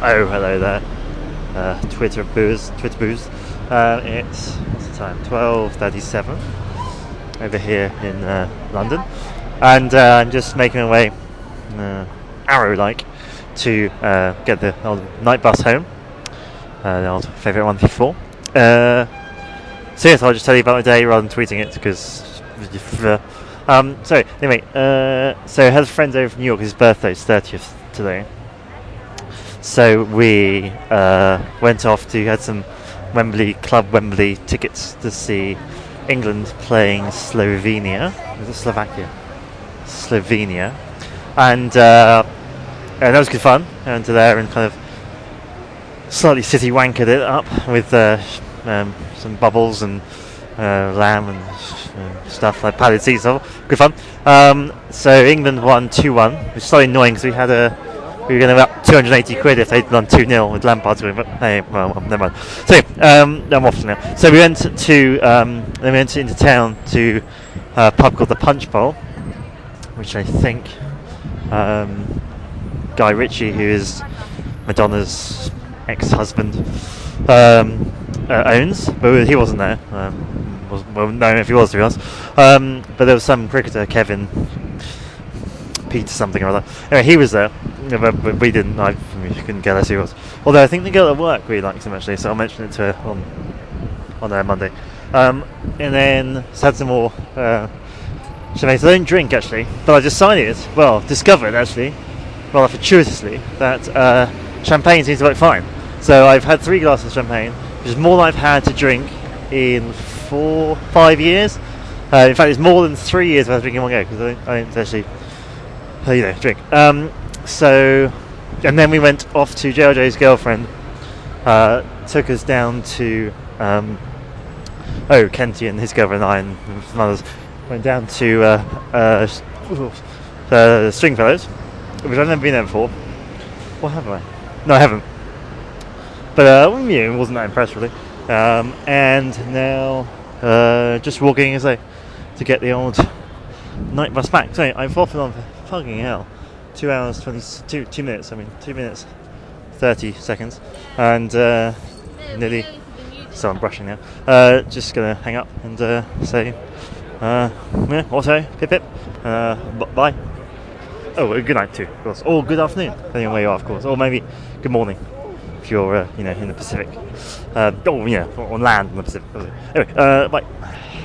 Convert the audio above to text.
Oh, hello there, Twitter booze. It's what's the time? 12:37 over here in London, and I'm just making my way, arrow-like, to get the old night bus home. The old favourite one before. So yes, I'll just tell you about my day rather than tweeting it because. So anyway, so I had a friend over from New York. His birthday's 30th today. So we went off to had some Club Wembley tickets to see England playing Slovenia. Was it Slovakia? Slovenia, and that was good fun. I went to there and kind of slightly city wankered it up with some bubbles and lamb and stuff like padded seats. Good fun. So England won 2-1, which is slightly annoying because we were going to be up 280 quid if they'd done 2-0 with Lampard going, but hey, well, never mind. So I'm off now. So we went into town to a pub called the Punch Bowl, which I think Guy Ritchie, who is Madonna's ex-husband, owns, but he wasn't there. Well, no, if he was, to be honest. But there was some cricketer, Kevin Peter something or other. Anyway, he was there, but we didn't. I couldn't guess who he was. Although I think the girl at work really likes him actually, so I'll mention it to her on Monday. And then had some more champagne. So I don't drink actually, but I discovered actually, rather fortuitously, that champagne seems to work fine. So I've had 3 glasses of champagne, which is more than I've had to drink in 4-5 years. In fact, it's more than 3 years without drinking one go because I don't actually, drink. So, and then we went off to JLJ's girlfriend. Took us down to Kenty and his girlfriend and I and some others went down to Stringfellows, which I've never been there before. What have I? No, I haven't. But it wasn't that impressed really. And now just walking as to get the old night bus back. So I've often on for fucking hell 2 hours 2 minutes. 2 minutes 30 seconds, and nearly. So I'm brushing now. Just gonna hang up and say, also pip pip, bye. Oh, good night too, of course. Or good afternoon, depending on where you are, of course. Or maybe good morning if you're in the Pacific. Or on land in the Pacific. Anyway, bye.